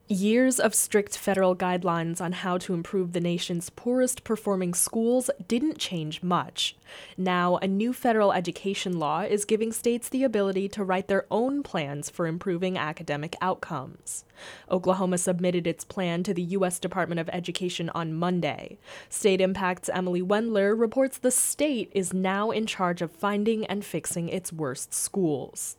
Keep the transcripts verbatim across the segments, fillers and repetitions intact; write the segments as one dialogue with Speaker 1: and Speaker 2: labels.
Speaker 1: Years of strict federal guidelines on how to improve the nation's poorest performing schools didn't change much. Now, a new federal education law is giving states the ability to write their own plans for improving academic outcomes. Oklahoma submitted its plan to the U S Department of Education on Monday. State Impact's Emily Wendler reports the state is now in charge of finding and fixing its worst schools.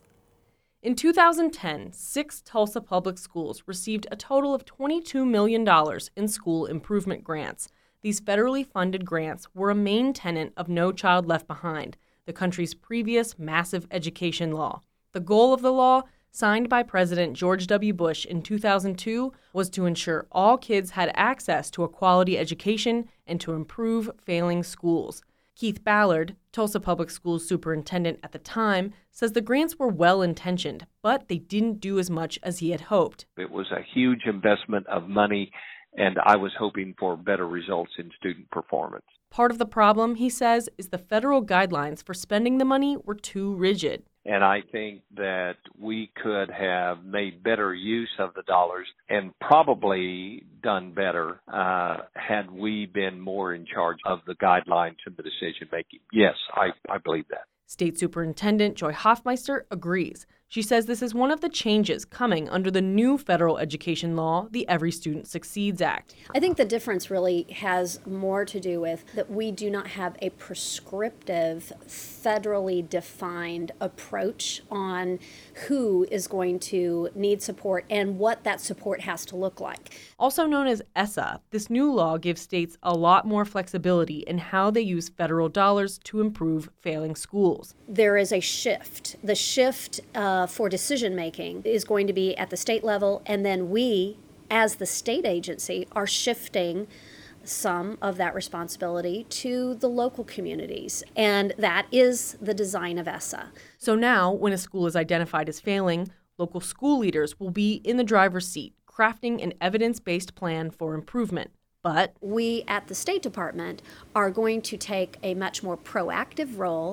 Speaker 2: In two thousand ten, six Tulsa public schools received a total of twenty-two million dollars in school improvement grants. These federally funded grants were a main tenet of No Child Left Behind, the country's previous massive education law. The goal of the law, signed by President George W. Bush in two thousand two, was to ensure all kids had access to a quality education and to improve failing schools. Keith Ballard, Tulsa Public Schools superintendent at the time, says the grants were well-intentioned, but they didn't do as much as he had hoped.
Speaker 3: It was a huge investment of money, and I was hoping for better results in student performance.
Speaker 2: Part of the problem, he says, is the federal guidelines for spending the money were too rigid.
Speaker 3: And I think that we could have made better use of the dollars and probably done better uh, had we been more in charge of the guidelines and the decision making. Yes, I, I believe that.
Speaker 2: State Superintendent Joy Hoffmeister agrees. She says this is one of the changes coming under the new federal education law, the Every Student Succeeds Act.
Speaker 4: I think the difference really has more to do with that we do not have a prescriptive, federally defined approach on who is going to need support and what that support has to look like.
Speaker 2: Also known as ESSA, this new law gives states a lot more flexibility in how they use federal dollars to improve failing schools.
Speaker 4: There is a shift. The shift uh, for decision making is going to be at the state level, and then we, as the state agency, are shifting some of that responsibility to the local communities, and that is the design of ESSA.
Speaker 2: So now, when a school is identified as failing, local school leaders will be in the driver's seat, crafting an evidence-based plan for improvement. But
Speaker 4: we at the State Department are going to take a much more proactive role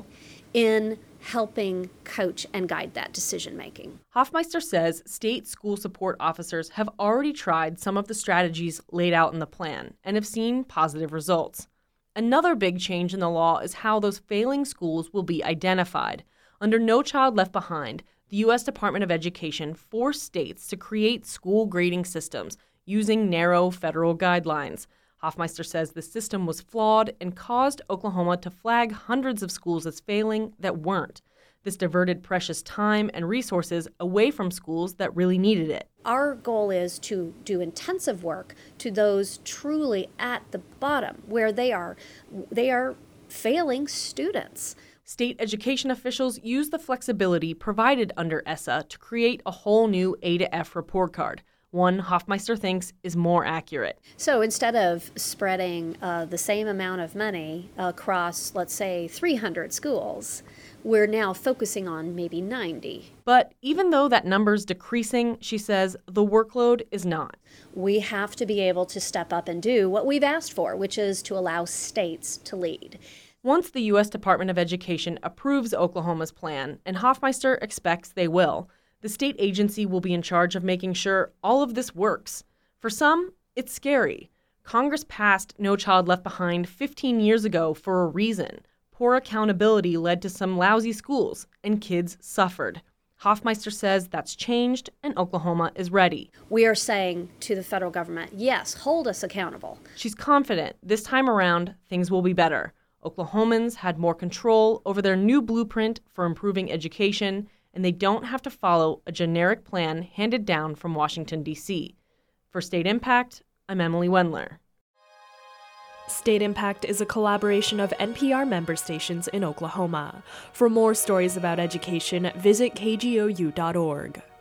Speaker 4: in helping coach and guide that decision making.
Speaker 2: Hoffmeister says state school support officers have already tried some of the strategies laid out in the plan and have seen positive results. Another big change in the law is how those failing schools will be identified. Under No Child Left Behind, the U S Department of Education forced states to create school grading systems using narrow federal guidelines. Hoffmeister says the system was flawed and caused Oklahoma to flag hundreds of schools as failing that weren't. This diverted precious time and resources away from schools that really needed it.
Speaker 4: Our goal is to do intensive work to those truly at the bottom, where they are they are failing students.
Speaker 2: State education officials use the flexibility provided under ESSA to create a whole new A to F report card. One Hoffmeister thinks is more accurate.
Speaker 4: So instead of spreading uh, the same amount of money across, let's say, three hundred schools, we're now focusing on maybe ninety.
Speaker 2: But even though that number's decreasing, she says, the workload is not.
Speaker 4: We have to be able to step up and do what we've asked for, which is to allow states to lead.
Speaker 2: Once the U S Department of Education approves Oklahoma's plan, and Hoffmeister expects they will, the state agency will be in charge of making sure all of this works. For some, it's scary. Congress passed No Child Left Behind fifteen years ago for a reason. Poor accountability led to some lousy schools, and kids suffered. Hoffmeister says that's changed, and Oklahoma is ready.
Speaker 4: We are saying to the federal government, yes, hold us accountable.
Speaker 2: She's confident this time around, things will be better. Oklahomans had more control over their new blueprint for improving education, and they don't have to follow a generic plan handed down from Washington, D C. For State Impact, I'm Emily Wendler.
Speaker 1: State Impact is a collaboration of N P R member stations in Oklahoma. For more stories about education, visit K G O U dot org.